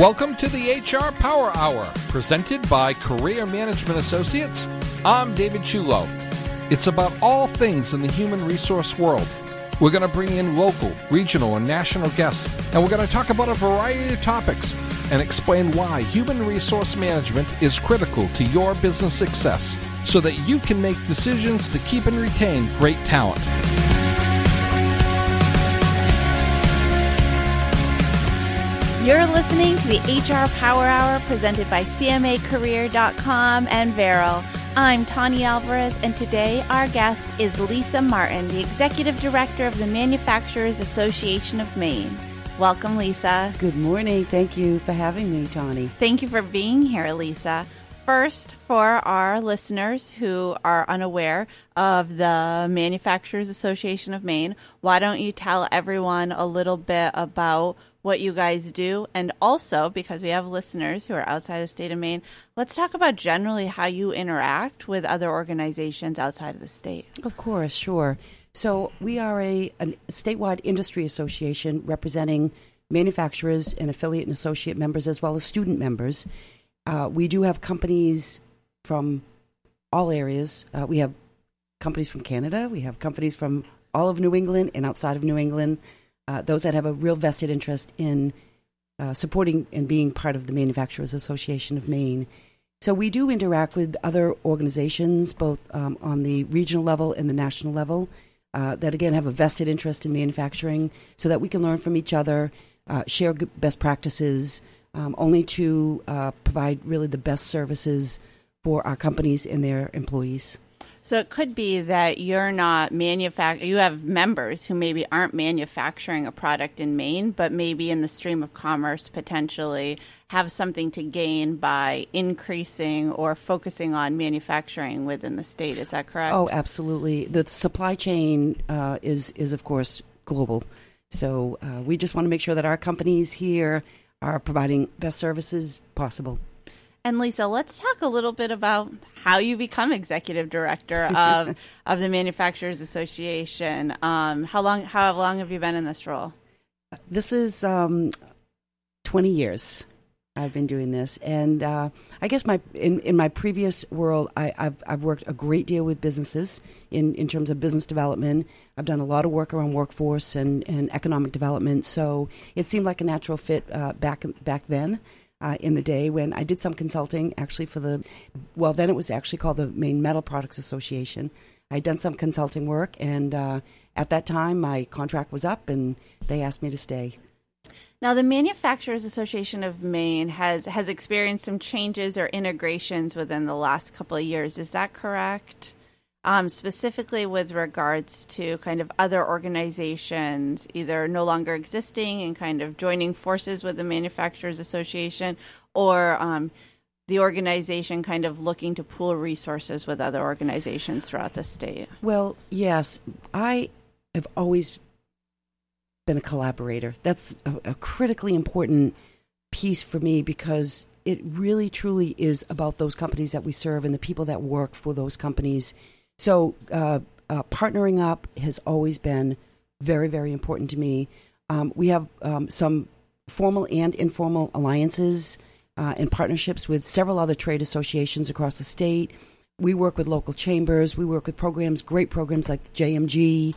Welcome to the HR Power Hour, presented by Career Management Associates. I'm David Chulo. It's about all things in the human resource world. We're going to bring in local, regional, and national guests, and we're going to talk about a variety of topics and explain why human resource management is critical to your business success so that you can make decisions to keep and retain great talent. You're listening to the HR Power Hour presented by CMAcareer.com and Veril. I'm Tani Alvarez, and today our guest is Lisa Martin, the Executive Director of the Manufacturers Association of Maine. Welcome, Lisa. Good morning. Thank you for having me, Tani. Thank you for being here, Lisa. First, for our listeners who are unaware of the Manufacturers Association of Maine, why don't you tell everyone a little bit about what you guys do, and also, because we have listeners who are outside the state of Maine, let's talk about generally how you interact with other organizations outside of the state. Of course, sure. So we are a statewide industry association representing manufacturers and affiliate and associate members as well as student members. We do have companies from all areas. We have companies from Canada. We have companies from all of New England and outside of New England. Those that have a real vested interest in supporting and being part of the Manufacturers Association of Maine. So we do interact with other organizations, both on the regional level and the national level, that again have a vested interest in manufacturing so that we can learn from each other, share best practices, only to provide really the best services for our companies and their employees. So it could be that you're not you have members who maybe aren't manufacturing a product in Maine, but maybe in the stream of commerce potentially have something to gain by increasing or focusing on manufacturing within the state. Is that correct? Oh, absolutely. The supply chain is of course global. So we just want to make sure that our companies here are providing best services possible. And Lisa, let's talk a little bit about how you become executive director of the Manufacturers Association. How long have you been in this role? This is 20 years I've been doing this, and I guess in my previous world, I've worked a great deal with businesses in terms of business development. I've done a lot of work around workforce and economic development, so it seemed like a natural fit back then. In the day when I did some consulting actually then it was actually called the Maine Metal Products Association. I'd done some consulting work, and at that time my contract was up and they asked me to stay. Now, the Manufacturers Association of Maine has experienced some changes or integrations within the last couple of years. Is that correct? Specifically with regards to kind of other organizations either no longer existing and kind of joining forces with the Manufacturers Association, or the organization kind of looking to pool resources with other organizations throughout the state? Well, yes. I have always been a collaborator. That's a critically important piece for me because it really, truly is about those companies that we serve and the people that work for those companies. So partnering up has always been very, very important to me. We have some formal and informal alliances and partnerships with several other trade associations across the state. We work with local chambers. We work with great programs like the JMG.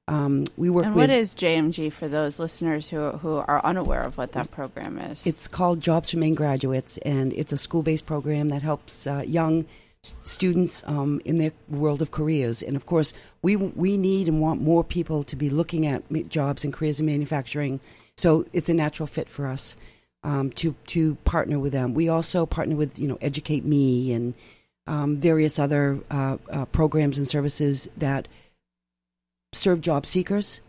What is JMG for those listeners who are unaware of what that program is? It's called Jobs for Maine Graduates, and it's a school-based program that helps young students in their world of careers. And of course, we need and want more people to be looking at jobs and careers in manufacturing. So it's a natural fit for us to partner with them. We also partner with Educate Me and various other programs and services that serve job seekers.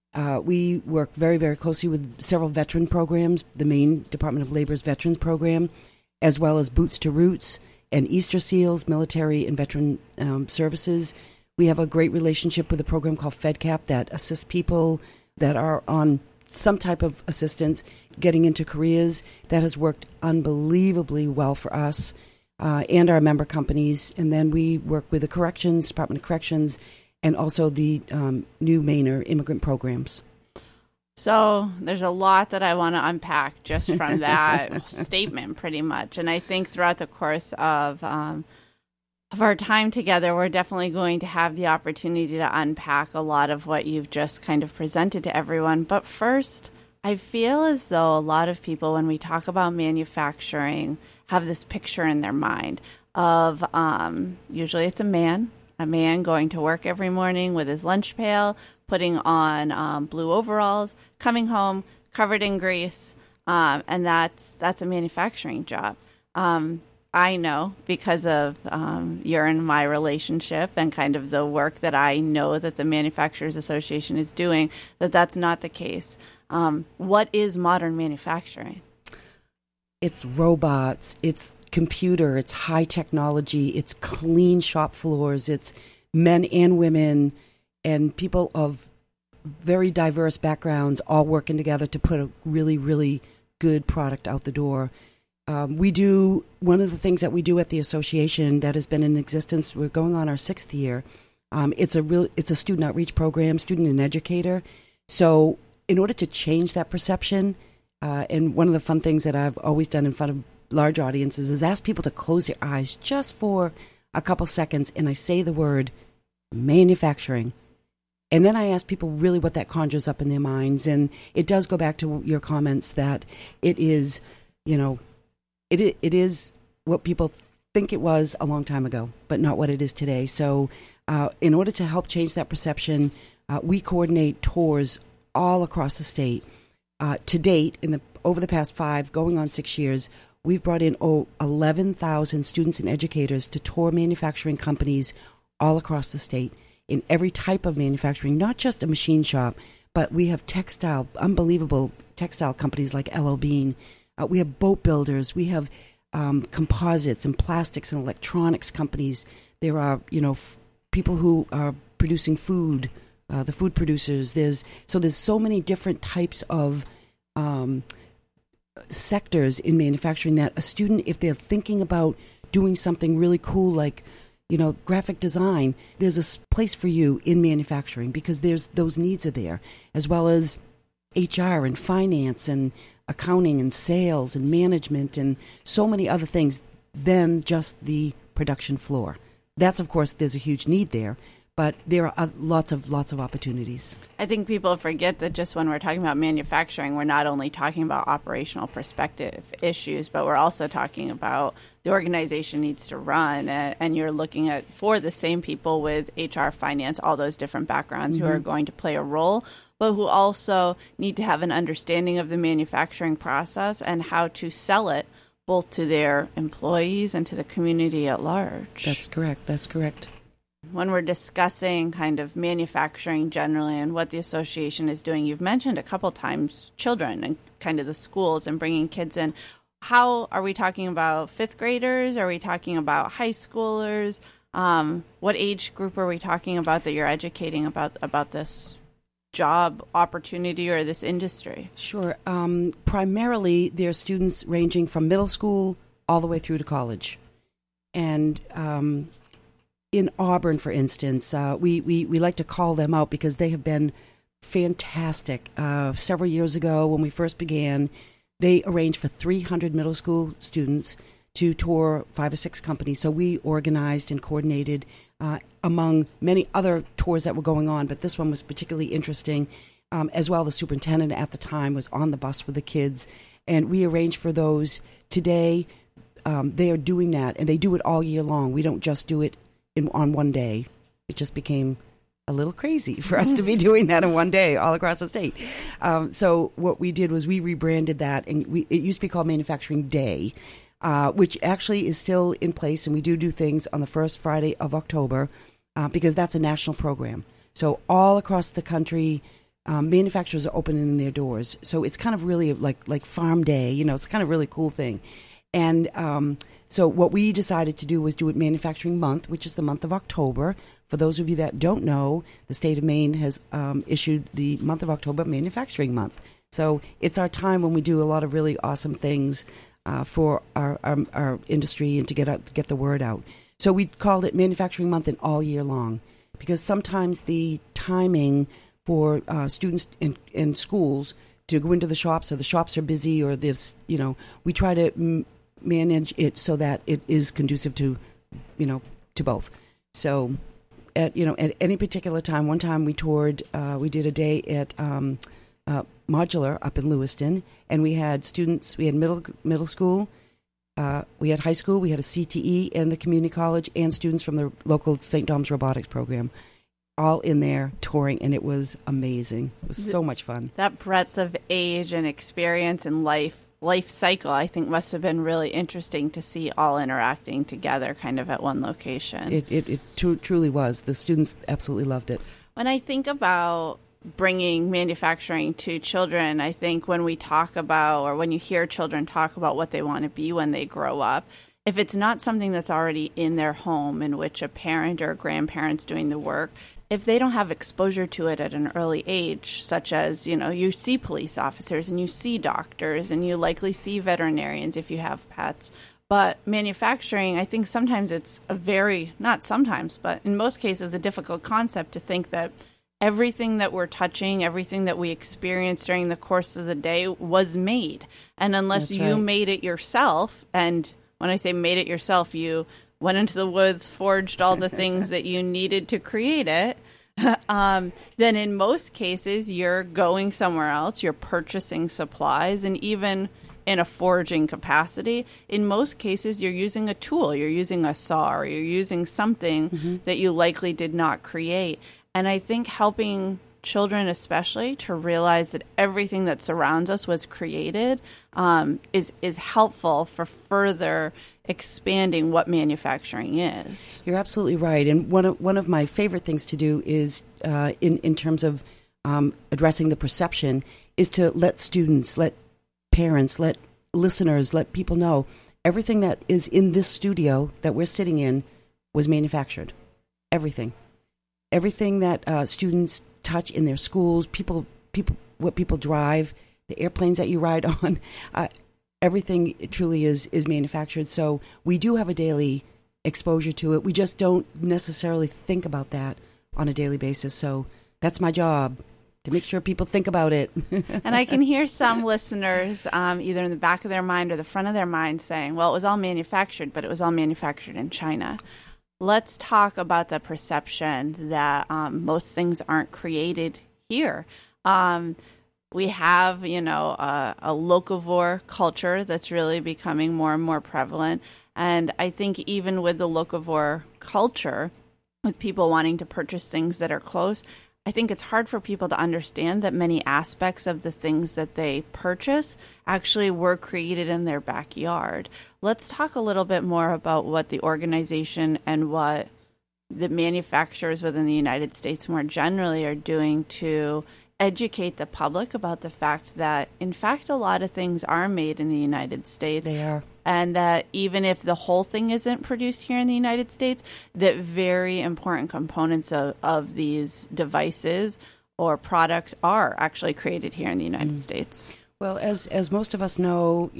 We work very, very closely with several veteran programs, the Maine Department of Labor's Veterans Program, as well as Boots to Roots and Easter Seals, military and veteran services. We have a great relationship with a program called FedCap that assists people that are on some type of assistance getting into careers. That has worked unbelievably well for us and our member companies. And then we work with the Department of Corrections, and also the new Mainer immigrant programs. So there's a lot that I want to unpack just from that statement, pretty much. And I think throughout the course of our time together, we're definitely going to have the opportunity to unpack a lot of what you've just kind of presented to everyone. But first, I feel as though a lot of people, when we talk about manufacturing, have this picture in their mind of usually it's a man going to work every morning with his lunch pail, putting on blue overalls, coming home covered in grease, and that's a manufacturing job. I know because of your and my relationship and kind of the work that I know that the Manufacturers Association is doing, that's not the case. What is modern manufacturing? It's robots, it's computer, it's high technology, it's clean shop floors, it's men and women and people of very diverse backgrounds all working together to put a really, really good product out the door. We do, one of the things that we do at the association that has been in existence, we're going on our 6th year. It's a student outreach program, student and educator. So in order to change that perception, and one of the fun things that I've always done in front of large audiences is ask people to close their eyes just for a couple seconds, and I say the word manufacturing. And then I ask people really what that conjures up in their minds. And it does go back to your comments that it is, it is what people think it was a long time ago, but not what it is today. So in order to help change that perception, we coordinate tours all across the state. To date, over the past 5, going on 6 years, we've brought in 11,000 students and educators to tour manufacturing companies all across the state in every type of manufacturing, not just a machine shop, but we have unbelievable textile companies like LL Bean. We have boat builders. We have composites and plastics and electronics companies. There are, people who are producing food, the food producers. There's so many different types of sectors in manufacturing that a student, if they're thinking about doing something really cool like graphic design, there's a place for you in manufacturing because those needs are there, as well as HR and finance and accounting and sales and management and so many other things than just the production floor. That's, of course, there's a huge need there, but there are lots of opportunities. I think people forget that just when we're talking about manufacturing, we're not only talking about operational perspective issues, but we're also talking about the organization needs to run, and you're looking at for the same people with HR, finance, all those different backgrounds who are going to play a role, but who also need to have an understanding of the manufacturing process and how to sell it both to their employees and to the community at large. That's correct. When we're discussing kind of manufacturing generally and what the association is doing, you've mentioned a couple times children and kind of the schools and bringing kids in. How are we talking about 5th graders? Are we talking about high schoolers? What age group are we talking about that you're educating about this job opportunity or this industry? Sure. Primarily, they're students ranging from middle school all the way through to college. And in Auburn, for instance, we like to call them out because they have been fantastic. Several years ago, when we first began, they arranged for 300 middle school students to tour 5 or 6 companies. So we organized and coordinated among many other tours that were going on, but this one was particularly interesting. As well, the superintendent at the time was on the bus with the kids, and we arranged for those. Today, they are doing that, and they do it all year long. We don't just do it on one day. It just became a little crazy for us to be doing that in one day all across the state. So what we did was we rebranded that, and it used to be called Manufacturing Day, which actually is still in place, and we do things on the first Friday of October because that's a national program. So all across the country, manufacturers are opening their doors. So it's kind of really like Farm Day, it's kind of really cool thing. And so what we decided to do was do it Manufacturing Month, which is the month of October. For those of you that don't know, the state of Maine has issued the month of October Manufacturing Month. So it's our time when we do a lot of really awesome things for our industry and to get the word out. So we called it Manufacturing Month and all year long because sometimes the timing for students in schools to go into the shops, or the shops are busy, or this, we try to manage it so that it is conducive to, to both. So at any particular time, one time we toured, we did a day at Modular up in Lewiston, and we had students, we had middle school, we had high school, we had a CTE and the community college, and students from the local St. Dom's robotics program, all in there touring, and it was amazing. It was so much fun. That breadth of age and experience and life cycle, I think, must have been really interesting to see all interacting together kind of at one location. It truly was. The students absolutely loved it. When I think about bringing manufacturing to children, I think when we talk about, or when you hear children talk about what they want to be when they grow up, if it's not something that's already in their home in which a parent or a grandparent's doing the work, if they don't have exposure to it at an early age, such as, you see police officers and you see doctors and you likely see veterinarians if you have pets. But manufacturing, I think sometimes it's not sometimes, but in most cases, a difficult concept to think that everything that we're touching, everything that we experience during the course of the day was made. And unless you made it yourself, and when I say made it yourself, you went into the woods, forged all the things that you needed to create it, then in most cases, you're going somewhere else, you're purchasing supplies, and even in a foraging capacity, in most cases, you're using a tool, you're using a saw, or you're using something that you likely did not create. And I think helping children especially to realize that everything that surrounds us was created is helpful for further expanding what manufacturing is. You're absolutely right. And one of my favorite things to do is, in terms of addressing the perception, is to let students, let parents, let listeners, let people know everything that is in this studio that we're sitting in was manufactured. Everything that students touch in their schools, what people drive, the airplanes that you ride on, everything truly is manufactured. So we do have a daily exposure to it. We just don't necessarily think about that on a daily basis. So that's my job, to make sure people think about it. And I can hear some listeners, either in the back of their mind or the front of their mind, saying, well, it was all manufactured, but it was all manufactured in China. Let's talk about the perception that most things aren't created here. We have, a locavore culture that's really becoming more and more prevalent. And I think even with the locavore culture, with people wanting to purchase things that are close, I think it's hard for people to understand that many aspects of the things that they purchase actually were created in their backyard. Let's talk a little bit more about what the organization and what the manufacturers within the United States more generally are doing to educate the public about the fact that, in fact, a lot of things are made in the United States. They are. And that even if the whole thing isn't produced here in the United States, that very important components of these devices or products are actually created here in the United States. Well, as most of us know,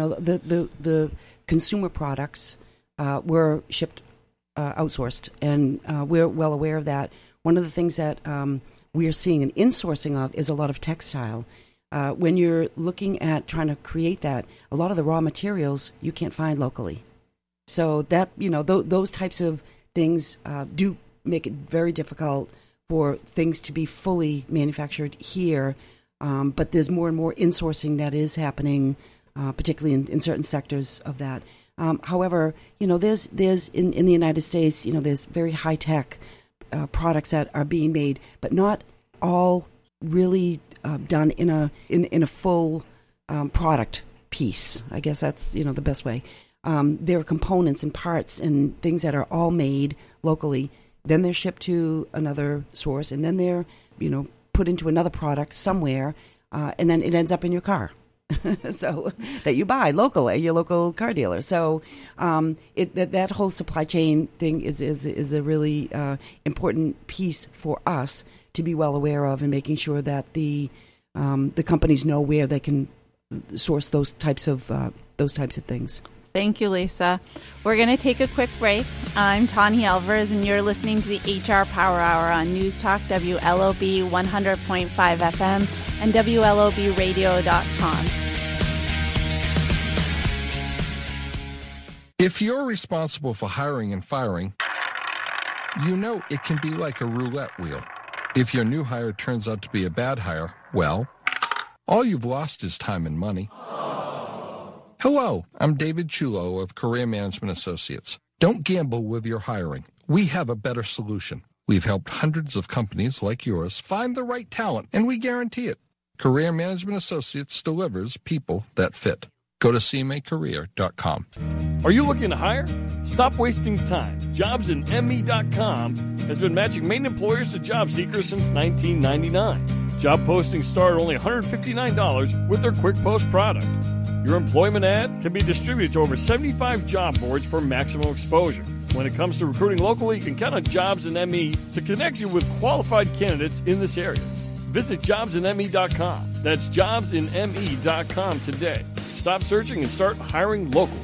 the consumer products were shipped outsourced, and we're well aware of that. One of the things that we are seeing an insourcing of is a lot of textile. When you're looking at trying to create that, a lot of the raw materials you can't find locally. So that, those types of things do make it very difficult for things to be fully manufactured here. But there's more and more insourcing that is happening, particularly in certain sectors of that. However, there's in the United States, there's very high-tech products that are being made, but not all really done in a full product piece. I guess that's the best way. There are components and parts and things that are all made locally. Then they're shipped to another source, and then they're put into another product somewhere, and then it ends up in your car. So that you buy locally, your local car dealer. So that whole supply chain thing is a really important piece for us to be well aware of, and making sure that the companies know where they can source those types of things. Thank you, Lisa. We're going to take a quick break. I'm Tani Alvarez, and you're listening to the HR Power Hour on News Talk WLOB 100.5 FM and WLOBradio.com. If you're responsible for hiring and firing, you know it can be like a roulette wheel. If your new hire turns out to be a bad hire, well, all you've lost is time and money. Hello, I'm David Chulo of Career Management Associates. Don't gamble with your hiring. We have a better solution. We've helped hundreds of companies like yours find the right talent, and we guarantee it. Career Management Associates delivers people that fit. Go to cmacareer.com. Are you looking to hire? Stop wasting time. JobsInME.com has been matching Maine employers to job seekers since 1999. Job postings start at only $159 with their Quick Post product. Your employment ad can be distributed to over 75 job boards for maximum exposure. When it comes to recruiting locally, you can count on Jobs in ME to connect you with qualified candidates in this area. Visit JobsInME.com. That's JobsInME.com today. Stop searching and start hiring locally.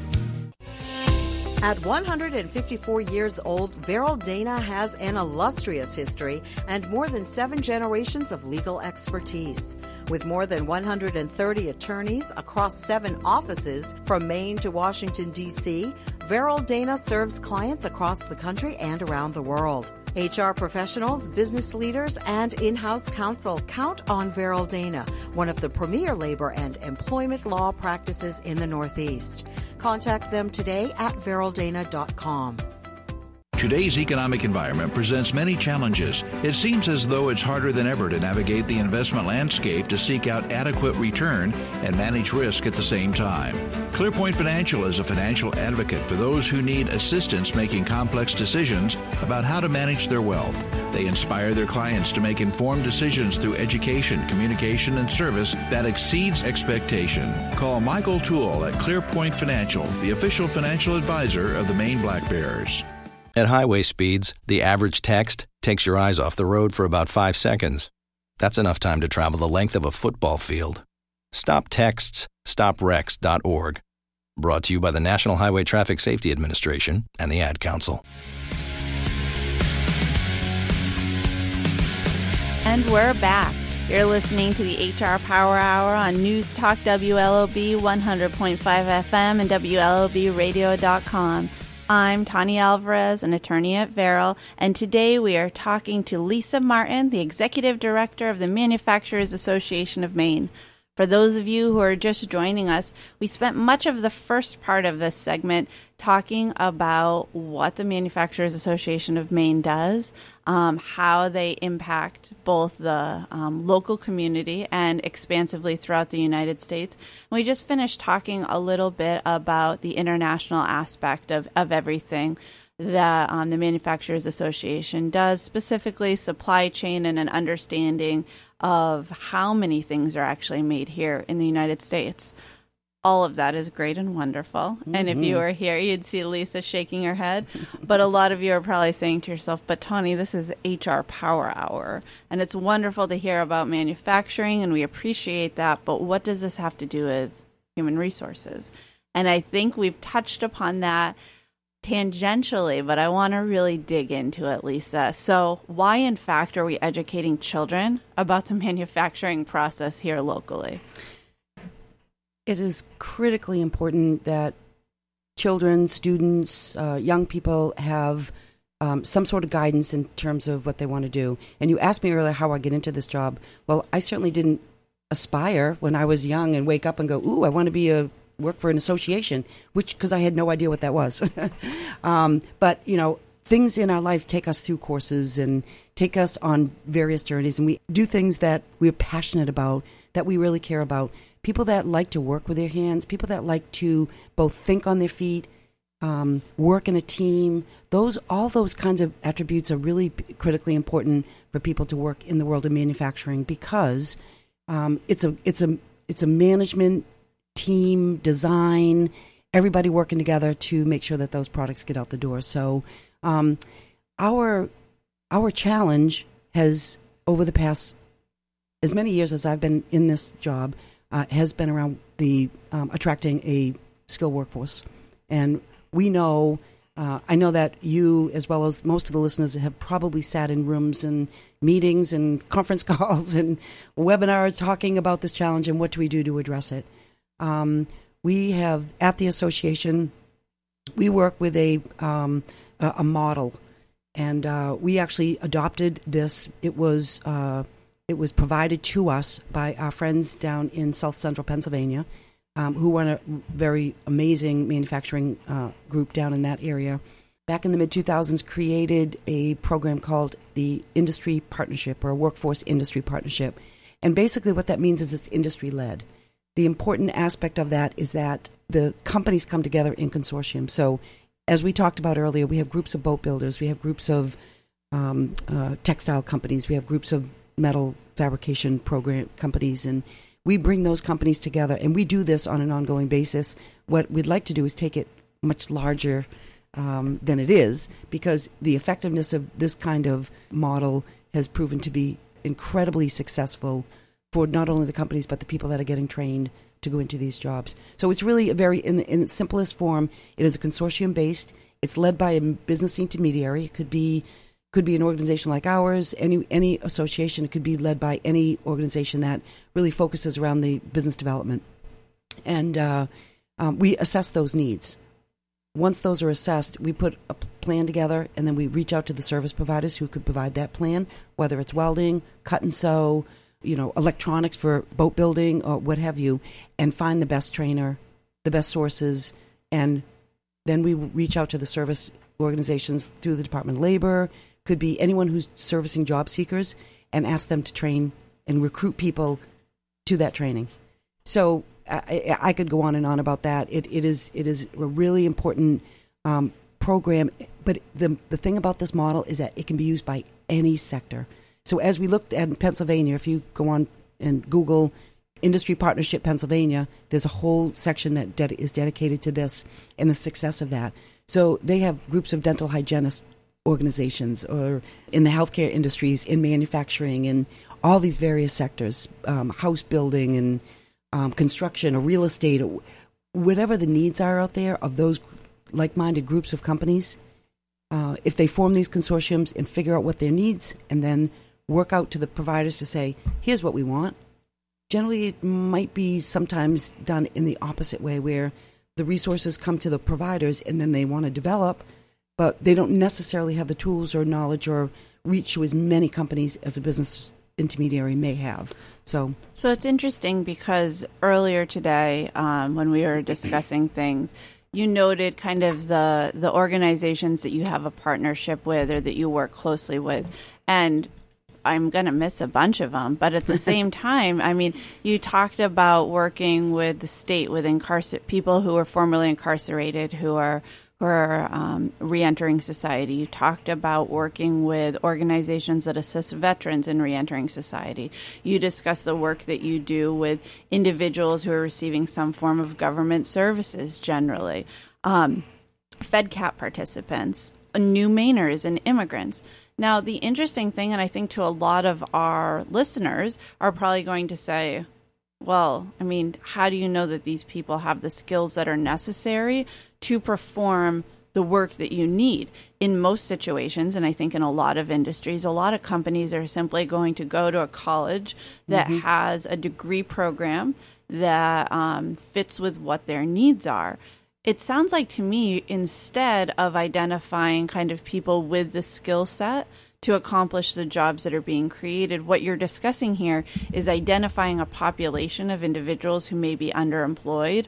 At 154 years old, Verrill Dana has an illustrious history and more than 7 generations of legal expertise. With more than 130 attorneys across 7 offices from Maine to Washington, D.C., Verrill Dana serves clients across the country and around the world. HR professionals, business leaders, and in-house counsel count on Verrill Dana, one of the premier labor and employment law practices in the Northeast. Contact them today at verrilldana.com. Today's economic environment presents many challenges. It seems as though it's harder than ever to navigate the investment landscape to seek out adequate return and manage risk at the same time. ClearPoint Financial is a financial advocate for those who need assistance making complex decisions about how to manage their wealth. They inspire their clients to make informed decisions through education, communication, and service that exceeds expectation. Call Michael Toole at ClearPoint Financial, the official financial advisor of the Maine Black Bears. At highway speeds, the average text takes your eyes off the road for about 5 seconds. That's enough time to travel the length of a football field. Stop texts. StopWrecks.org. Brought to you by the National Highway Traffic Safety Administration and the Ad Council. And we're back. You're listening to the HR Power Hour on News Talk WLOB 100.5 FM and WLOBradio.com. I'm Tani Alvarez, an attorney at Verrill, and today we are talking to Lisa Martin, the Executive Director of the Manufacturers Association of Maine. For those of you who are just joining us, we spent much of the first part of this segment talking about what the Manufacturers Association of Maine does, how they impact both the local community and expansively throughout the United States. And we just finished talking a little bit about the international aspect of everything that the Manufacturers Association does, specifically supply chain and an understanding of how many things are actually made here in the United States. All of that is great and wonderful. Mm-hmm. And if you were here, you'd see Lisa shaking her head. But a lot of you are probably saying to yourself, but Tani, this is HR Power Hour. And it's wonderful to hear about manufacturing, and we appreciate that. But what does this have to do with human resources? And I think we've touched upon that tangentially, but I want to really dig into it, Lisa. So why, in fact, are we educating children about the manufacturing process here locally? It is critically important that children, students, young people have some sort of guidance in terms of what they want to do. And you asked me earlier how I get into this job. Well, I certainly didn't aspire when I was young and wake up and go, ooh, I want to work for an association, because I had no idea what that was. But, things in our life take us through courses and take us on various journeys, and we do things that we're passionate about, that we really care about. People that like to work with their hands, people that like to both think on their feet, work in a team, all those kinds of attributes are really critically important for people to work in the world of manufacturing, because it's a management team, design, everybody working together to make sure that those products get out the door. So our challenge has, over the past as many years as I've been in this job, has been around the attracting a skilled workforce. And we know, I know that you, as well as most of the listeners, have probably sat in rooms and meetings and conference calls and webinars talking about this challenge and what do we do to address it. We have, at the association, we work with a model, and we actually adopted this. It was provided to us by our friends down in South Central Pennsylvania, who run a very amazing manufacturing group down in that area. Back in the mid-2000s, created a program called the Industry Partnership, or a Workforce Industry Partnership. And basically what that means is it's industry-led. The important aspect of that is that the companies come together in consortium. So as we talked about earlier, we have groups of boat builders, we have groups of textile companies, we have groups of metal fabrication program companies, and we bring those companies together, and we do this on an ongoing basis. What we'd like to do is take it much larger than it is, because the effectiveness of this kind of model has proven to be incredibly successful for not only the companies but the people that are getting trained to go into these jobs. So it's really a very, in its simplest form, it is a consortium based. It's led by a business intermediary. It could be an organization like ours, any association. It could be led by any organization that really focuses around the business development. And we assess those needs. Once those are assessed, we put a plan together, and then we reach out to the service providers who could provide that plan, whether it's welding, cut and sew, electronics for boat building or what have you, and find the best trainer, the best sources, and then we reach out to the service organizations through the Department of Labor. Could be anyone who's servicing job seekers, and ask them to train and recruit people to that training. So I could go on and on about that. It is a really important program, but the thing about this model is that it can be used by any sector. So as we looked at in Pennsylvania, if you go on and Google Industry Partnership Pennsylvania, there's a whole section that is dedicated to this and the success of that. So they have groups of dental hygienists organizations, or in the healthcare industries, in manufacturing, and all these various sectors, house building and construction or real estate, or whatever the needs are out there of those like-minded groups of companies. If they form these consortiums and figure out what their needs, and then work out to the providers to say, here's what we want. Generally, it might be sometimes done in the opposite way, where the resources come to the providers and then they want to develop, but they don't necessarily have the tools or knowledge or reach to as many companies as a business intermediary may have. So it's interesting because earlier today, when we were discussing things, you noted kind of the organizations that you have a partnership with or that you work closely with. And I'm going to miss a bunch of them. But at the same time, I mean, you talked about working with the state, with people who are formerly incarcerated, who are reentering society. You talked about working with organizations that assist veterans in reentering society. You discussed the work that you do with individuals who are receiving some form of government services generally, FedCap participants, new Mainers, and immigrants. Now, the interesting thing, and I think to a lot of our listeners, are probably going to say, well, I mean, how do you know that these people have the skills that are necessary to perform the work that you need? In most situations, and I think in a lot of industries, a lot of companies are simply going to go to a college that has a degree program that fits with what their needs are. It sounds like to me, instead of identifying kind of people with the skill set to accomplish the jobs that are being created, what you're discussing here is identifying a population of individuals who may be underemployed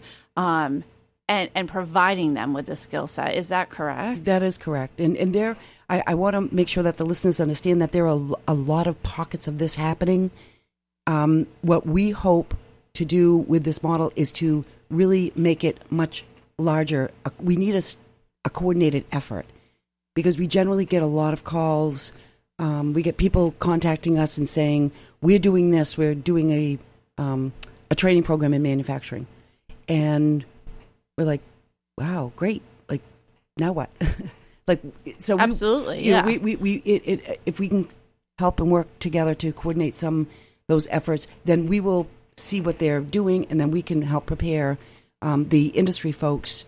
and providing them with the skill set. Is that correct? That is correct. And there, I want to make sure that the listeners understand that there are a lot of pockets of this happening. What we hope to do with this model is to really make it much larger. We need a coordinated effort, because we generally get a lot of calls. We get people contacting us and saying, we're doing this, we're doing a training program in manufacturing. And we're like, wow, great. Like, now what? So absolutely, if we can help and work together to coordinate those efforts, then we will see what they're doing, and then we can help prepare the industry folks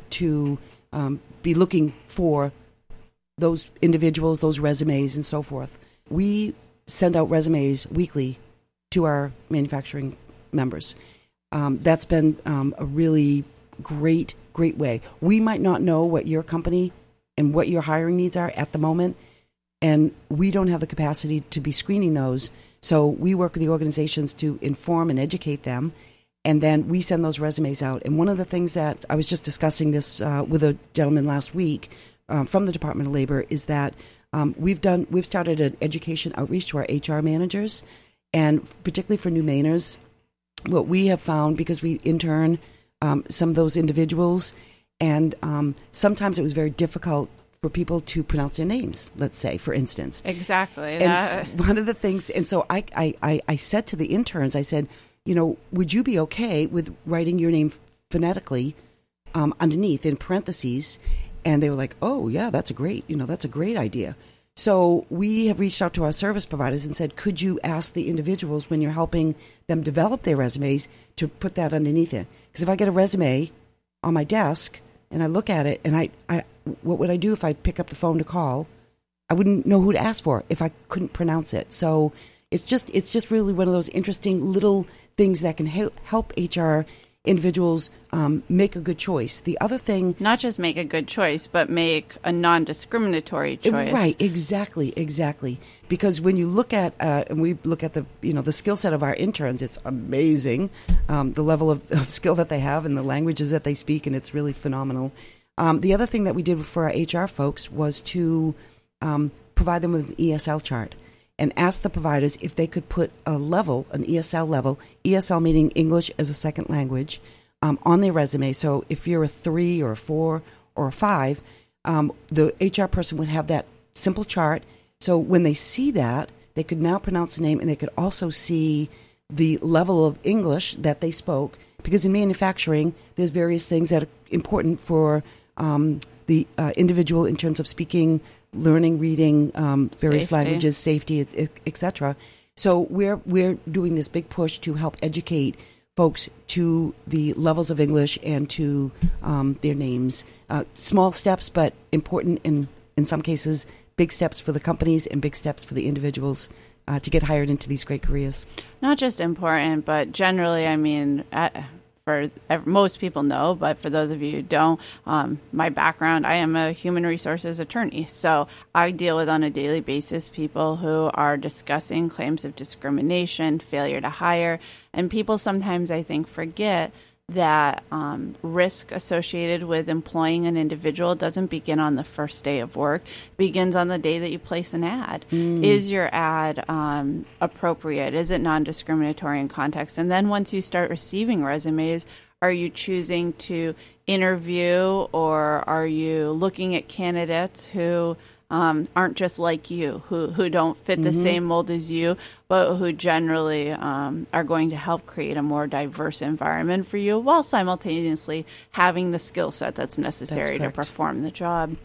to be looking for those individuals, those resumes, and so forth. We send out resumes weekly to our manufacturing members. That's been a really great way. We might not know what your company and what your hiring needs are at the moment, and we don't have the capacity to be screening those. So we work with the organizations to inform and educate them, and then we send those resumes out. And one of the things that I was just discussing this with a gentleman last week from the Department of Labor is that we've started an education outreach to our HR managers, and particularly for new Mainers. What we have found, because we intern some of those individuals, and sometimes it was very difficult for people to pronounce their names, let's say, for instance. Exactly. And so one of the things, and so I said to the interns, I said, would you be okay with writing your name phonetically underneath in parentheses? And they were like, oh, yeah, that's a great idea. So we have reached out to our service providers and said, could you ask the individuals when you're helping them develop their resumes to put that underneath it? Because if I get a resume on my desk and I look at it, and I what would I do if I pick up the phone to call? I wouldn't know who to ask for if I couldn't pronounce it. So it's just really one of those interesting little things that can help HR individuals make a good choice. The other thing... Not just make a good choice, but make a non-discriminatory choice. Right, exactly. Because when you look at, and we look at the skill set of our interns, it's amazing, the level of skill that they have and the languages that they speak, and it's really phenomenal. The other thing that we did for our HR folks was to provide them with an ESL chart and ask the providers if they could put an ESL level, ESL meaning English as a second language, on their resume. So if you're a 3 or a 4 or a 5, the HR person would have that simple chart. So when they see that, they could now pronounce the name, and they could also see the level of English that they spoke. Because in manufacturing, there's various things that are important for the individual in terms of speaking, learning, reading, various languages, safety, etc. So we're doing this big push to help educate folks to the levels of English and to their names. Small steps, but important in some cases, big steps for the companies and big steps for the individuals to get hired into these great careers. Not just important, but generally, I mean... For most people know, but for those of you who don't, my background, I am a human resources attorney. So I deal with on a daily basis people who are discussing claims of discrimination, failure to hire, and people sometimes, I think, forget that risk associated with employing an individual doesn't begin on the first day of work. It begins on the day that you place an ad. Is your ad appropriate? Is it non-discriminatory in context? And then once you start receiving resumes, are you choosing to interview, or are you looking at candidates who aren't just like you, who don't fit the same mold as you, but who generally are going to help create a more diverse environment for you while simultaneously having the skill set that's necessary to perform the job.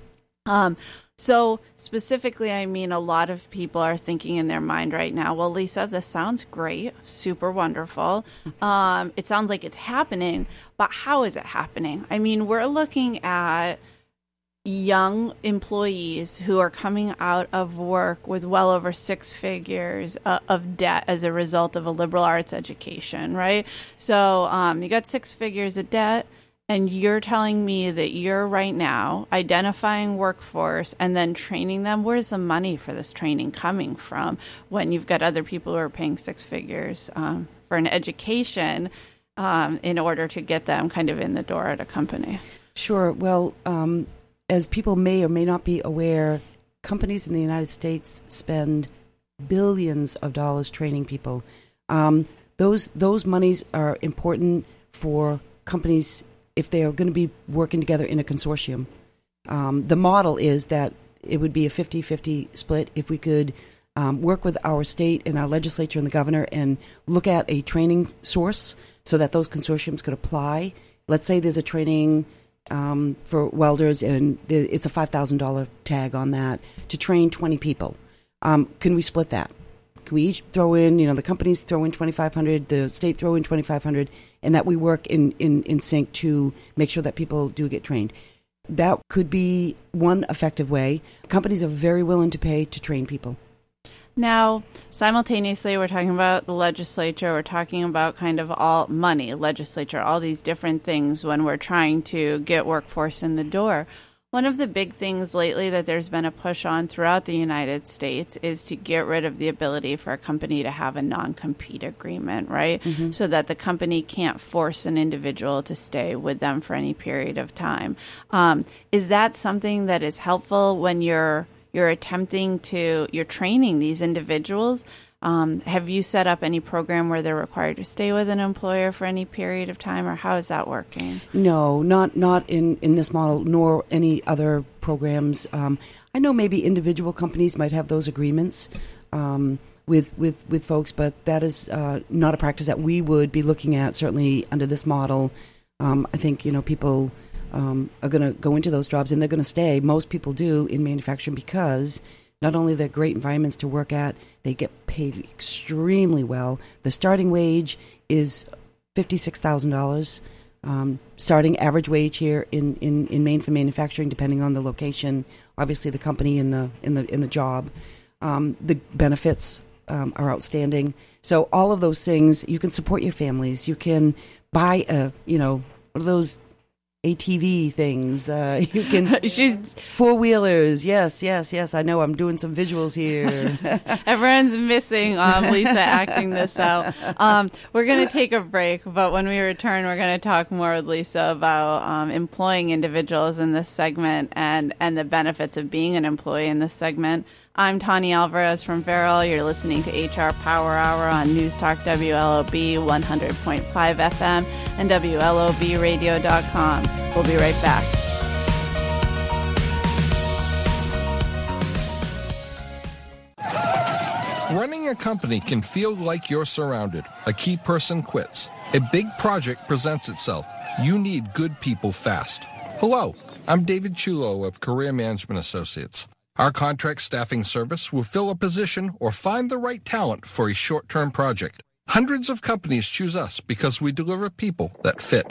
So specifically, I mean, a lot of people are thinking in their mind right now, well, Lisa, this sounds great, super wonderful. It sounds like it's happening, but how is it happening? I mean, we're looking at young employees who are coming out of work with well over 6 figures of debt as a result of a liberal arts education, right? So you got 6 figures of debt, and you're telling me that you're right now identifying workforce and then training them. Where's the money for this training coming from when you've got other people who are paying 6 figures for an education in order to get them kind of in the door at a company? Sure. Well, as people may or may not be aware, companies in the United States spend billions of dollars training people. Those monies are important for companies if they are going to be working together in a consortium. The model is that it would be a 50-50 split if we could work with our state and our legislature and the governor and look at a training source so that those consortiums could apply. Let's say there's a training for welders, and it's a $5,000 tag on that to train 20 people. Can we split that? Can we each throw in, the companies throw in $2,500, the state throw in $2,500, and that we work in sync to make sure that people do get trained? That could be one effective way. Companies are very willing to pay to train people. Now, simultaneously, we're talking about the legislature. We're talking about kind of all money, legislature, all these different things when we're trying to get workforce in the door. One of the big things lately that there's been a push on throughout the United States is to get rid of the ability for a company to have a non-compete agreement, right? Mm-hmm. So that the company can't force an individual to stay with them for any period of time. Is that something that is helpful when you're training these individuals? Have you set up any program where they're required to stay with an employer for any period of time, or how is that working? No, not in this model, nor any other programs. I know maybe individual companies might have those agreements with folks, but that is not a practice that we would be looking at, certainly under this model. I think, people are going to go into those jobs and they're going to stay. Most people do in manufacturing because not only they're great environments to work at, they get paid extremely well. The starting wage is $56,000. Starting average wage here in Maine for manufacturing, depending on the location, obviously the company and the job. The benefits are outstanding. So all of those things, you can support your families. You can buy one of those ATV things. You can four-wheelers. Yes. I know I'm doing some visuals here. Everyone's missing Lisa acting this out. We're going to take a break, but when we return, we're going to talk more with Lisa about employing individuals in this segment and the benefits of being an employee in this segment. I'm Tani Alvarez from Veril. You're listening to HR Power Hour on News Talk WLOB 100.5 FM and WLOBradio.com. We'll be right back. Running a company can feel like you're surrounded. A key person quits. A big project presents itself. You need good people fast. Hello, I'm David Chulo of Career Management Associates. Our contract staffing service will fill a position or find the right talent for a short-term project. Hundreds of companies choose us because we deliver people that fit.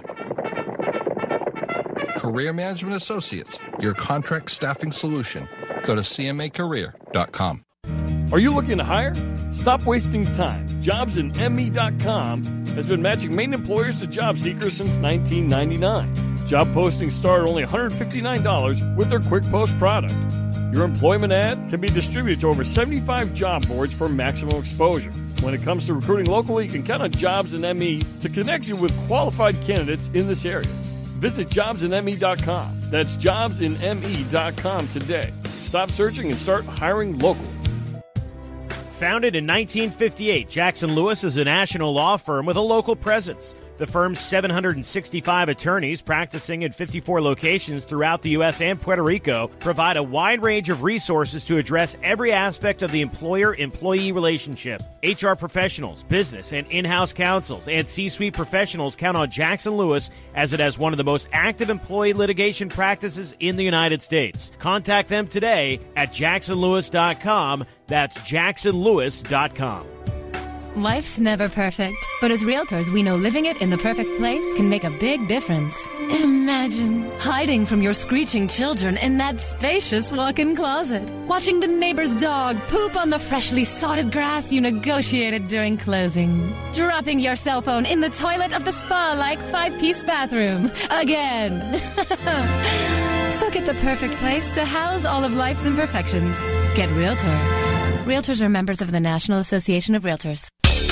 Career Management Associates, your contract staffing solution. Go to cmacareer.com. Are you looking to hire? Stop wasting time. JobsInME.com has been matching Maine employers to job seekers since 1999. Job postings start at only $159 with their Quick Post product. Your employment ad can be distributed to over 75 job boards for maximum exposure. When it comes to recruiting locally, you can count on Jobs in ME to connect you with qualified candidates in this area. Visit JobsInME.com. That's JobsInME.com today. Stop searching and start hiring locally. Founded in 1958, Jackson Lewis is a national law firm with a local presence. The firm's 765 attorneys practicing in 54 locations throughout the U.S. and Puerto Rico provide a wide range of resources to address every aspect of the employer-employee relationship. HR professionals, business and in-house counsels, and C-suite professionals count on Jackson Lewis as it has one of the most active employee litigation practices in the United States. Contact them today at jacksonlewis.com. That's jacksonlewis.com. Life's never perfect, but as realtors, we know living it in the perfect place can make a big difference. Imagine hiding from your screeching children in that spacious walk-in closet, watching the neighbor's dog poop on the freshly sodded grass you negotiated during closing, dropping your cell phone in the toilet of the spa-like 5-piece bathroom again. So get the perfect place to house all of life's imperfections. Get Realtor. Realtors are members of the National Association of Realtors.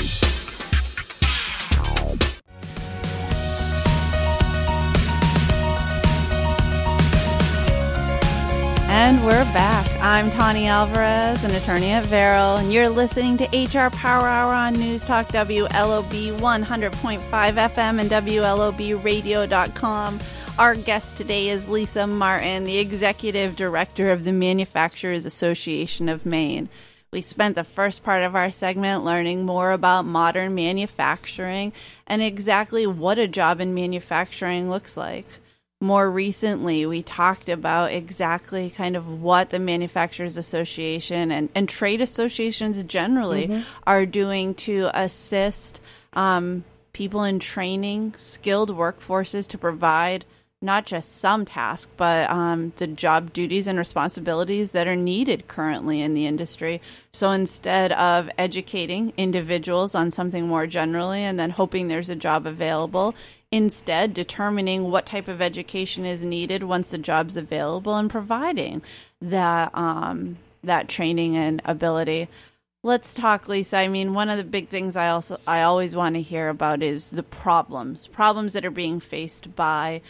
And we're back. I'm Tani Alvarez, an attorney at Veril, and you're listening to HR Power Hour on News Talk WLOB 100.5 FM and WLOBradio.com. Our guest today is Lisa Martin, the Executive Director of the Manufacturers Association of Maine. We spent the first part of our segment learning more about modern manufacturing and exactly what a job in manufacturing looks like. more recently, we talked about exactly kind of what the Manufacturers Association and trade associations generally are doing to assist people in training, skilled workforces to provide not just some task, but the job duties and responsibilities that are needed currently in the industry. So instead of educating individuals on something more generally and then hoping there's a job available, instead determining what type of education is needed once the job's available and providing that training and ability. Let's talk, Lisa. I mean, one of the big things I always want to hear about is the problems that are being faced by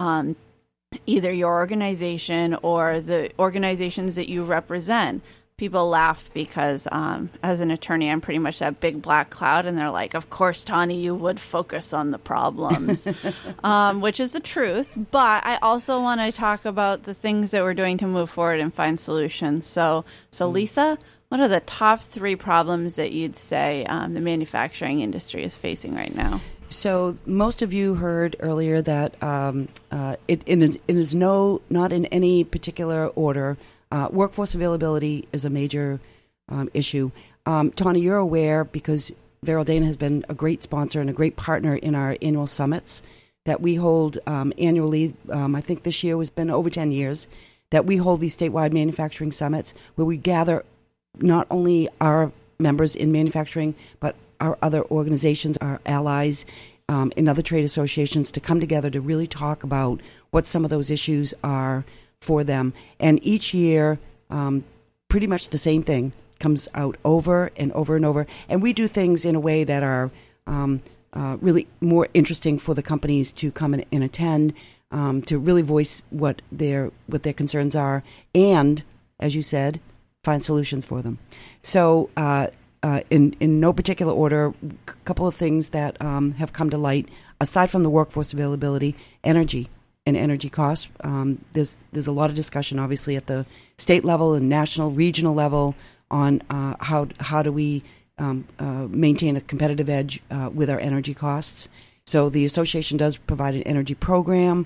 either your organization or the organizations that you represent. People laugh because as an attorney, I'm pretty much that big black cloud, and they're like, of course, Tawny, you would focus on the problems, which is the truth. But I also want to talk about the things that we're doing to move forward and find solutions. So Lisa, what are the top 3 problems that you'd say the manufacturing industry is facing right now? So most of you heard earlier that it is not in any particular order. Workforce availability is a major issue. Tawny, you're aware because Veryl Dana has been a great sponsor and a great partner in our annual summits that we hold annually. I think this year has been over 10 years that we hold these statewide manufacturing summits where we gather not only our members in manufacturing, but our other organizations, our allies, and other trade associations to come together to really talk about what some of those issues are for them. And each year, pretty much the same thing comes out over and over and over. And we do things in a way that are really more interesting for the companies to come and attend, to really voice what their concerns are, and, as you said, find solutions for them. So in no particular order, a couple of things that have come to light, aside from the workforce availability, energy and energy costs. There's a lot of discussion, obviously, at the state level and national, regional level on how do we maintain a competitive edge with our energy costs. So the association does provide an energy program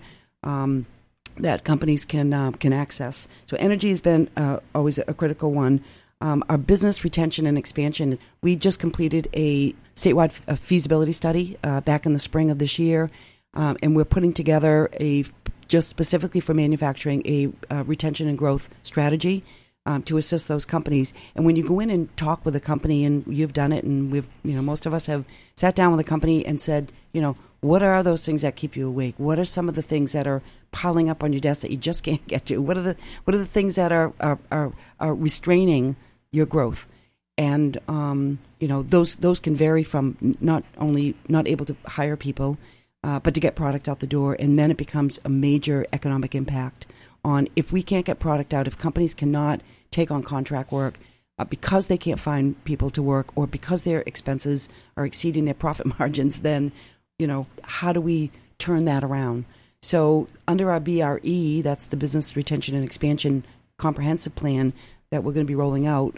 that companies can access. So energy has been always a critical one. Our business retention and expansion. We just completed a statewide feasibility study back in the spring of this year, and we're putting together just specifically for manufacturing a retention and growth strategy to assist those companies. And when you go in and talk with a company, and you've done it, and most of us have sat down with a company and said, what are those things that keep you awake? What are some of the things that are piling up on your desk that you just can't get to? What are the things that are restraining your growth? And those can vary from not only not able to hire people, but to get product out the door, and then it becomes a major economic impact on if we can't get product out, if companies cannot take on contract work because they can't find people to work, or because their expenses are exceeding their profit margins, then how do we turn that around? So under our BRE, that's the Business Retention and Expansion Comprehensive Plan that we're going to be rolling out,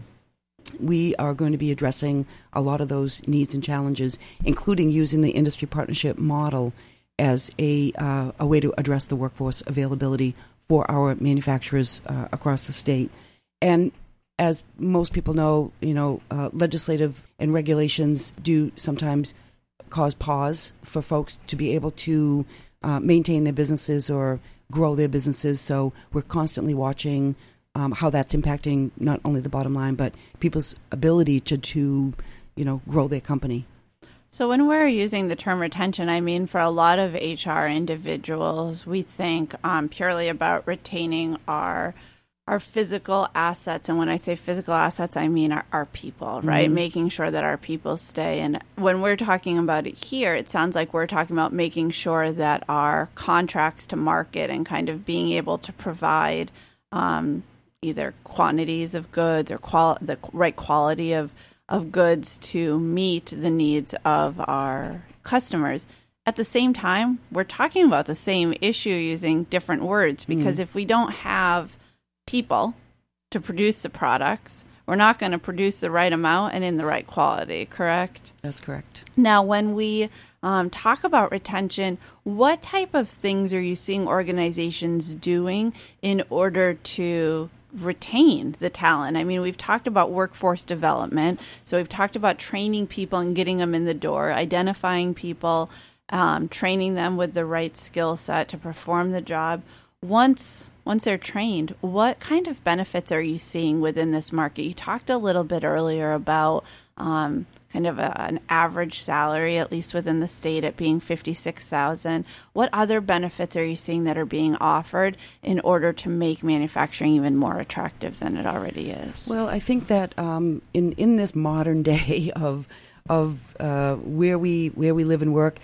we are going to be addressing a lot of those needs and challenges, including using the industry partnership model as a way to address the workforce availability for our manufacturers across the state. And as most people know, legislative and regulations do sometimes cause pause for folks to be able to maintain their businesses or grow their businesses. So we're constantly watching how that's impacting not only the bottom line, but people's ability to grow their company. So when we're using the term retention, I mean, for a lot of HR individuals, we think purely about retaining our physical assets. And when I say physical assets, I mean our people, right? Mm-hmm. Making sure that our people stay. And when we're talking about it here, it sounds like we're talking about making sure that our contracts to market and kind of being able to provide either quantities of goods or the right quality of goods to meet the needs of our customers. At the same time, we're talking about the same issue using different words, because if we don't have people to produce the products, we're not going to produce the right amount and in the right quality, correct? That's correct. Now, when we talk about retention, what type of things are you seeing organizations doing in order to retain the talent? I mean, we've talked about workforce development, so we've talked about training people and getting them in the door, identifying people, training them with the right skill set to perform the job. Once they're trained, what kind of benefits are you seeing within this market? You talked a little bit earlier about kind of an average salary, at least within the state, at being $56,000. What other benefits are you seeing that are being offered in order to make manufacturing even more attractive than it already is? Well, I think that in this modern day of where we live and work,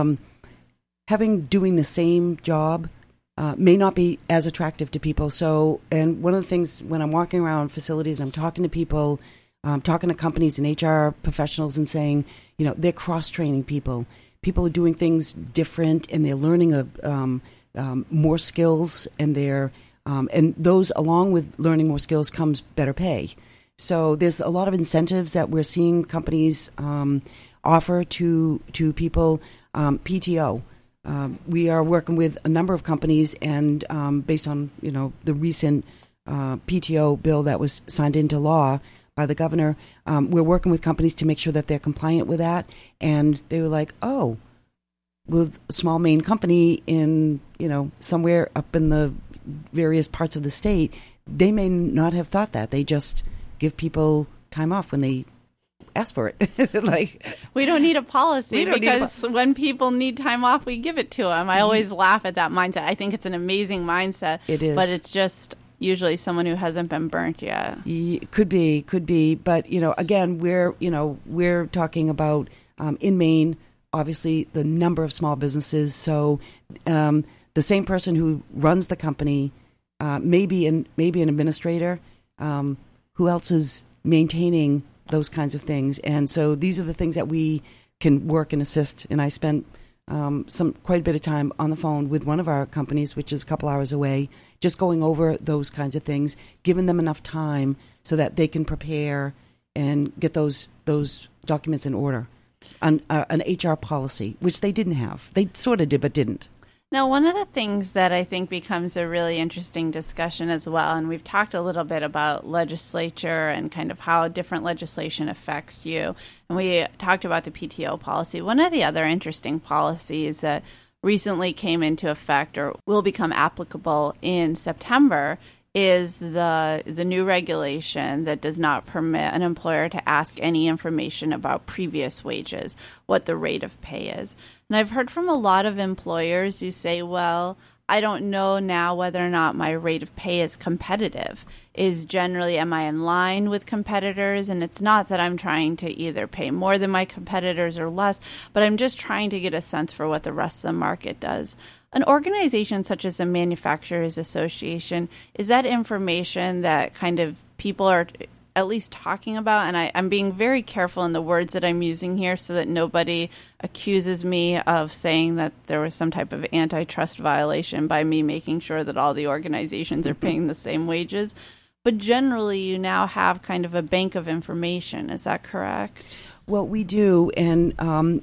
doing the same job may not be as attractive to people. So, and one of the things when I'm walking around facilities, I'm talking to people, talking to companies and HR professionals and saying, they're cross-training people. People are doing things different and they're learning more skills, and and those, along with learning more skills, comes better pay. So there's a lot of incentives that we're seeing companies offer to people. PTO. We are working with a number of companies, and based on the recent PTO bill that was signed into law by the governor, we're working with companies to make sure that they're compliant with that. And they were like, "Oh, with a small Maine company in somewhere up in the various parts of the state, they may not have thought that. They just give people time off when they ask for it." We don't need a policy because when people need time off, we give it to them. I always laugh at that mindset. I think it's an amazing mindset. It is, but it's just usually someone who hasn't been burnt yet. Could be. But again, we're talking about in Maine, obviously the number of small businesses. So the same person who runs the company, maybe an administrator, who else is maintaining those kinds of things. And so these are the things that we can work and assist. And I spent quite a bit of time on the phone with one of our companies, which is a couple hours away, just going over those kinds of things, giving them enough time so that they can prepare and get those documents in order. An HR policy, which they didn't have. They sort of did, but didn't. Now, one of the things that I think becomes a really interesting discussion as well, and we've talked a little bit about legislature and kind of how different legislation affects you, and we talked about the PTO policy. One of the other interesting policies that recently came into effect or will become applicable in September is the new regulation that does not permit an employer to ask any information about previous wages, what the rate of pay is. And I've heard from a lot of employers who say, well, I don't know now whether or not my rate of pay is competitive. Am I in line with competitors? And it's not that I'm trying to either pay more than my competitors or less, but I'm just trying to get a sense for what the rest of the market does. An organization such as the Manufacturers Association, is that information that kind of people are at least talking about? And I'm being very careful in the words that I'm using here so that nobody accuses me of saying that there was some type of antitrust violation by me making sure that all the organizations are paying the same wages. But generally, you now have kind of a bank of information. Is that correct? Well, we do, and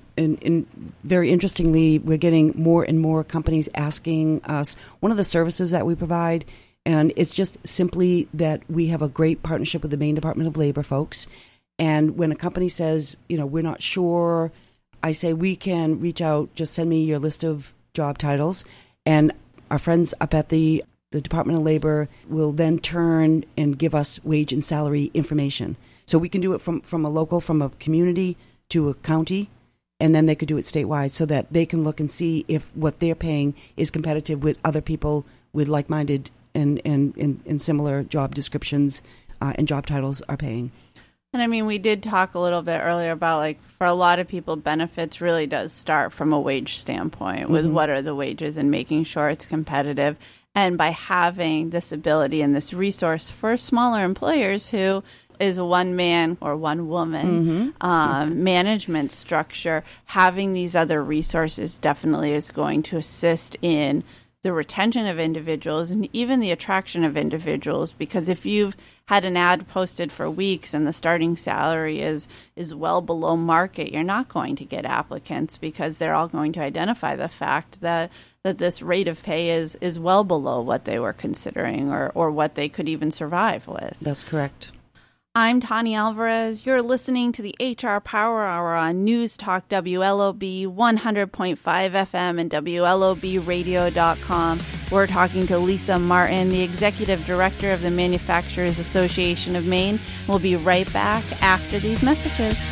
very interestingly, we're getting more and more companies asking us. One of the services that we provide, and it's just simply that we have a great partnership with the Maine Department of Labor folks. And when a company says, we're not sure, I say we can reach out, just send me your list of job titles, and our friends up at the Department of Labor will then turn and give us wage and salary information. So we can do it from a local, from a community to a county, and then they could do it statewide so that they can look and see if what they're paying is competitive with other people with like-minded and similar job descriptions and job titles are paying. And I mean, we did talk a little bit earlier about, for a lot of people, benefits really does start from a wage standpoint with what are the wages and making sure it's competitive. And by having this ability and this resource for smaller employers who is a one-man or one-woman management structure, having these other resources definitely is going to assist in the retention of individuals and even the attraction of individuals. Because if you've had an ad posted for weeks and the starting salary is well below market, you're not going to get applicants, because they're all going to identify the fact that this rate of pay is well below what they were considering or what they could even survive with. That's correct. I'm Tani Alvarez. You're listening to the HR Power Hour on News Talk WLOB 100.5 FM and WLOBradio.com. We're talking to Lisa Martin, the Executive Director of the Manufacturers Association of Maine. We'll be right back after these messages.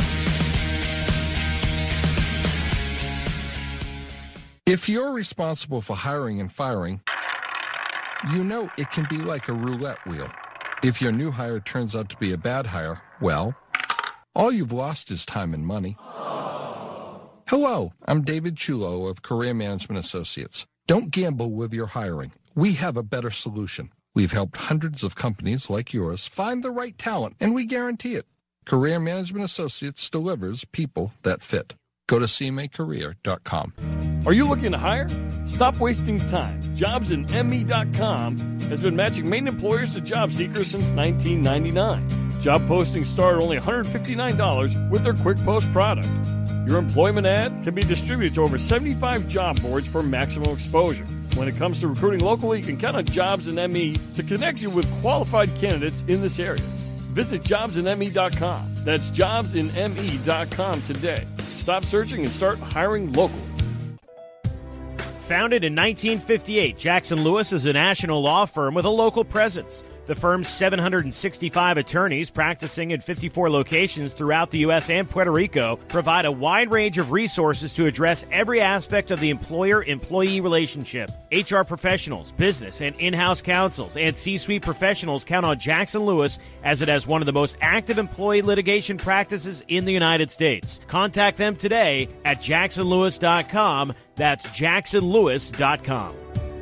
If you're responsible for hiring and firing, you know it can be like a roulette wheel. If your new hire turns out to be a bad hire, well, all you've lost is time and money. Hello, I'm David Chulo of Career Management Associates. Don't gamble with your hiring. We have a better solution. We've helped hundreds of companies like yours find the right talent, and we guarantee it. Career Management Associates delivers people that fit. Go to cmacareer.com. Are you looking to hire? Stop wasting time. JobsInME.com has been matching Maine employers to job seekers since 1999. Job postings start at only $159 with their Quick Post product. Your employment ad can be distributed to over 75 job boards for maximum exposure. When it comes to recruiting locally, you can count on JobsInME to connect you with qualified candidates in this area. Visit JobsInME.com. That's JobsInME.com today. Stop searching and start hiring locally. Founded in 1958, Jackson Lewis is a national law firm with a local presence. The firm's 765 attorneys practicing in 54 locations throughout the U.S. and Puerto Rico provide a wide range of resources to address every aspect of the employer-employee relationship. HR professionals, business and in-house counsels, and C-suite professionals count on Jackson Lewis as it has one of the most active employee litigation practices in the United States. Contact them today at jacksonlewis.com. That's jacksonlewis.com.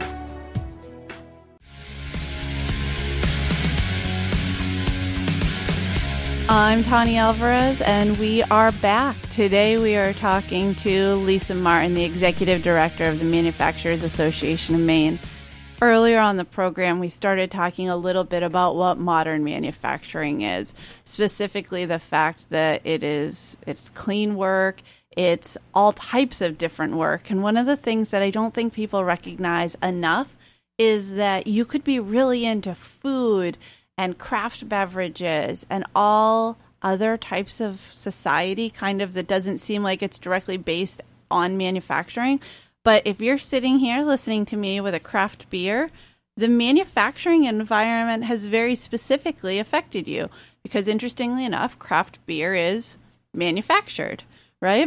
I'm Tani Alvarez, and we are back. Today we are talking to Lisa Martin, the Executive Director of the Manufacturers Association of Maine. Earlier on the program, we started talking a little bit about what modern manufacturing is, specifically the fact that it's clean work, it's all types of different work. And one of the things that I don't think people recognize enough is that you could be really into food and craft beverages and all other types of society, kind of that doesn't seem like it's directly based on manufacturing. But if you're sitting here listening to me with a craft beer, the manufacturing environment has very specifically affected you, because interestingly enough, craft beer is manufactured, right?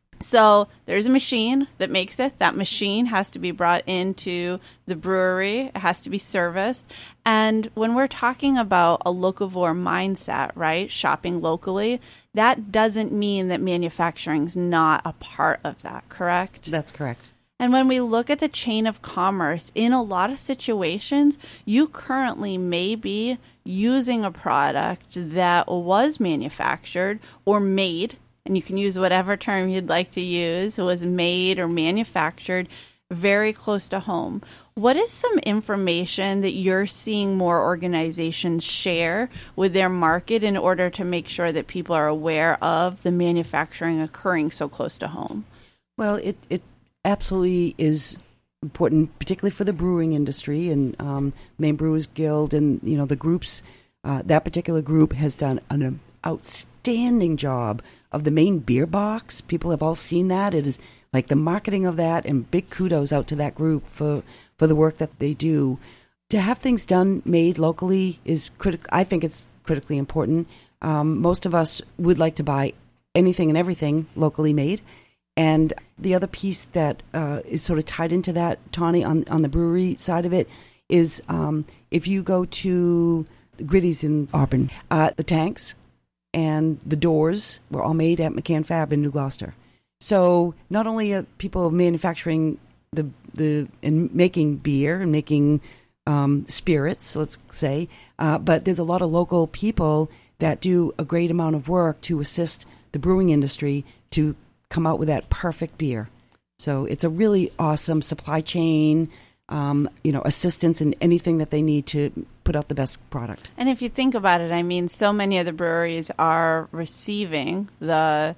So there's a machine that makes it. That machine has to be brought into the brewery. It has to be serviced. And when we're talking about a locavore mindset, right, shopping locally, that doesn't mean that manufacturing's not a part of that, correct? That's correct. And when we look at the chain of commerce, in a lot of situations, you currently may be using a product that was manufactured or made, and you can use whatever term you'd like to use, it was made or manufactured very close to home. What is some information that you're seeing more organizations share with their market in order to make sure that people are aware of the manufacturing occurring so close to home? Well, it absolutely is important, particularly for the brewing industry and Maine Brewers Guild and the groups. That particular group has done an outstanding job of the Maine Beer Box. People have all seen that. It is like the marketing of that, and big kudos out to that group for the work that they do. To have things made locally is critical. I think it's critically important. Most of us would like to buy anything and everything locally made. And the other piece that is sort of tied into that, Tawny, on the brewery side of it, is if you go to Gritty's in Auburn, the tanks and the doors were all made at McCann Fab in New Gloucester. So not only are people manufacturing and making beer and making spirits, let's say, but there's a lot of local people that do a great amount of work to assist the brewing industry to come out with that perfect beer. So it's a really awesome supply chain assistance in anything that they need to put out the best product. And if you think about it, I mean, so many of the breweries are receiving the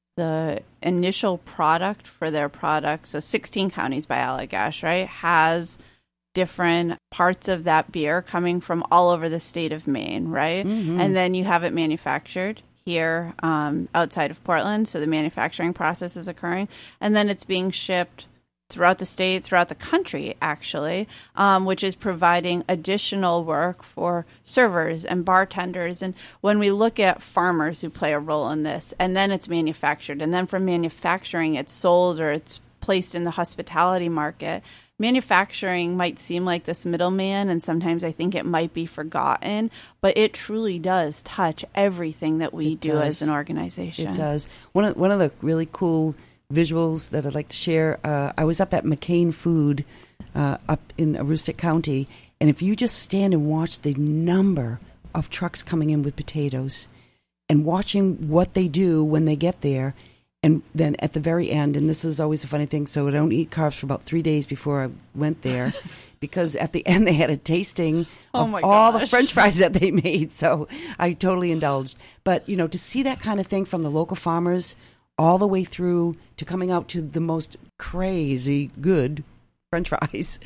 initial product for their product. So 16 Counties by Allagash, right, has different parts of that beer coming from all over the state of Maine, right? Mm-hmm. And then you have it manufactured here outside of Portland. So the manufacturing process is occurring. And then it's being shipped throughout the state, throughout the country, actually, which is providing additional work for servers and bartenders. And when we look at farmers who play a role in this, and then it's manufactured, and then from manufacturing it's sold or it's placed in the hospitality market, manufacturing might seem like this middleman, and sometimes I think it might be forgotten, but it truly does touch everything that we do as an organization. It does. One of the really cool visuals that I'd like to share, I was up at McCain Food up in Aroostook County, and if you just stand and watch the number of trucks coming in with potatoes and watching what they do when they get there, and then at the very end, and this is always a funny thing, so I don't eat carbs for about 3 days before I went there, because at the end they had a tasting of all the French fries that they made, so I totally indulged. But, to see that kind of thing from the local farmers all the way through to coming out to the most crazy good French fries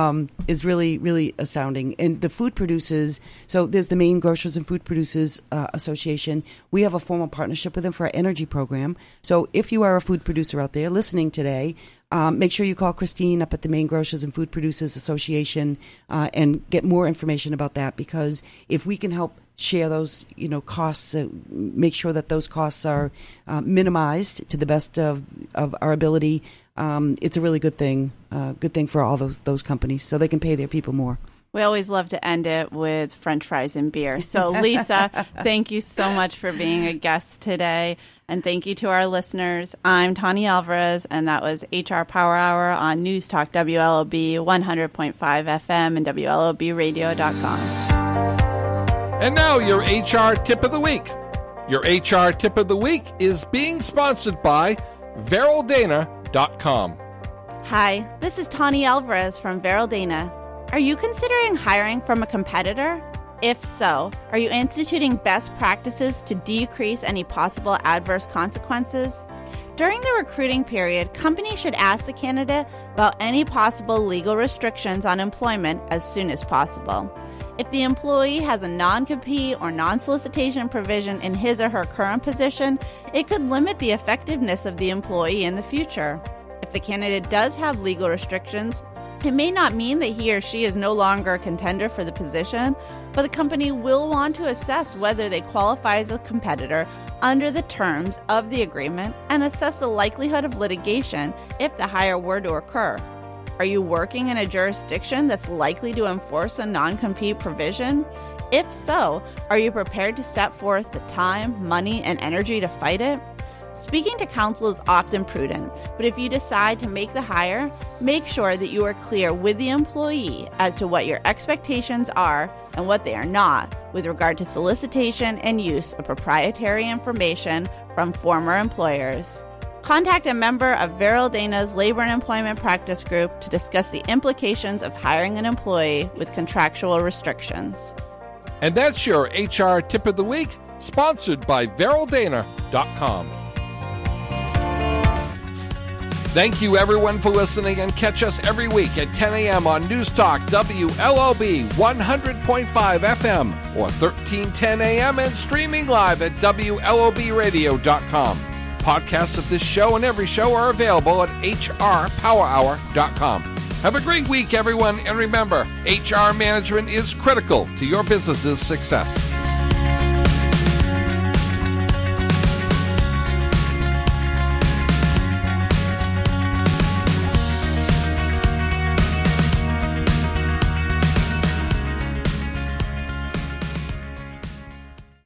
is really, really astounding. And the food producers, so there's the Maine Grocers and Food Producers Association. We have a formal partnership with them for our energy program. So if you are a food producer out there listening today, make sure you call Christine up at the Maine Grocers and Food Producers Association and get more information about that, because if we can help share those, costs, make sure that those costs are minimized to the best of our ability. It's a really good thing for all those companies, so they can pay their people more. We always love to end it with French fries and beer. So, Lisa, thank you so much for being a guest today. And thank you to our listeners. I'm Tani Alvarez, and that was HR Power Hour on News Talk WLOB 100.5 FM and WLOBradio.com. And now your HR Tip of the Week. Your HR Tip of the Week is being sponsored by VerylDana.com. Hi, this is Tani Alvarez from VerylDana. Are you considering hiring from a competitor? If so, are you instituting best practices to decrease any possible adverse consequences? During the recruiting period, companies should ask the candidate about any possible legal restrictions on employment as soon as possible. If the employee has a non-compete or non-solicitation provision in his or her current position, it could limit the effectiveness of the employee in the future. If the candidate does have legal restrictions, it may not mean that he or she is no longer a contender for the position, but the company will want to assess whether they qualify as a competitor under the terms of the agreement and assess the likelihood of litigation if the hire were to occur. Are you working in a jurisdiction that's likely to enforce a non-compete provision? If so, are you prepared to set forth the time, money, and energy to fight it? Speaking to counsel is often prudent, but if you decide to make the hire, make sure that you are clear with the employee as to what your expectations are and what they are not with regard to solicitation and use of proprietary information from former employers. Contact a member of VerylDana's Labor and Employment Practice Group to discuss the implications of hiring an employee with contractual restrictions. And that's your HR Tip of the Week, sponsored by VerylDana.com. Thank you, everyone, for listening, and catch us every week at 10 a.m. on News Talk WLOB 100.5 FM or 1310 a.m. and streaming live at WLOBradio.com. Podcasts of this show and every show are available at hrpowerhour.com. Have a great week, everyone, and remember, HR management is critical to your business's success.